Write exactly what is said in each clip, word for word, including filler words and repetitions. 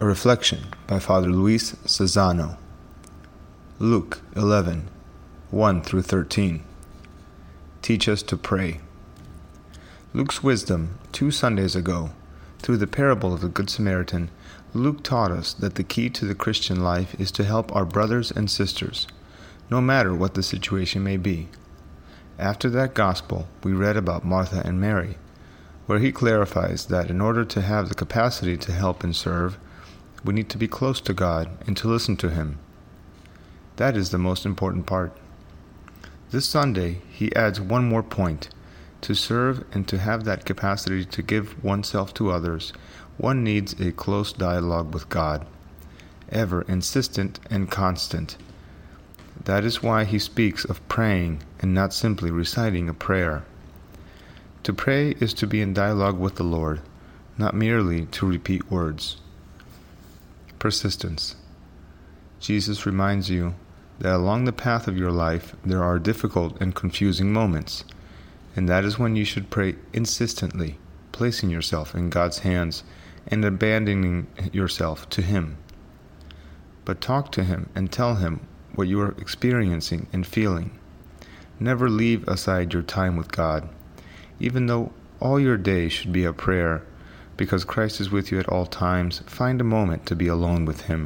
A reflection by Father Luis Cesano. Luke eleven, one through thirteen. Teach us to pray. Luke's wisdom, two Sundays ago, through the parable of the Good Samaritan, Luke taught us that the key to the Christian life is to help our brothers and sisters, no matter what the situation may be. After that gospel, we read about Martha and Mary, where he clarifies that in order to have the capacity to help and serve, we need to be close to God and to listen to Him. That is the most important part. This Sunday, he adds one more point. To serve and to have that capacity to give oneself to others, one needs a close dialogue with God, ever insistent and constant. That is why he speaks of praying and not simply reciting a prayer. To pray is to be in dialogue with the Lord, not merely to repeat words. Persistence. Jesus reminds you that along the path of your life there are difficult and confusing moments, and that is when you should pray insistently, placing yourself in God's hands and abandoning yourself to Him. But talk to Him and tell Him what you are experiencing and feeling. Never leave aside your time with God, even though all your day should be a prayer. Because Christ is with you at all times, find a moment to be alone with Him.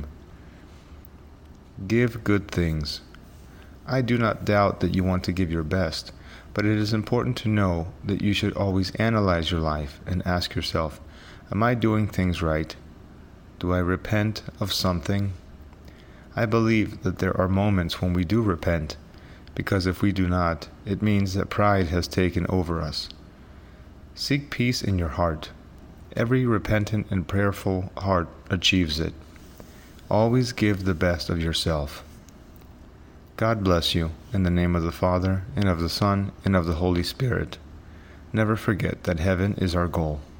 Give good things. I do not doubt that you want to give your best, but it is important to know that you should always analyze your life and ask yourself, am I doing things right? Do I repent of something? I believe that there are moments when we do repent, because if we do not, it means that pride has taken over us. Seek peace in your heart. Every repentant and prayerful heart achieves it. Always give the best of yourself. God bless you, in the name of the Father, and of the Son, and of the Holy Spirit. Never forget that heaven is our goal.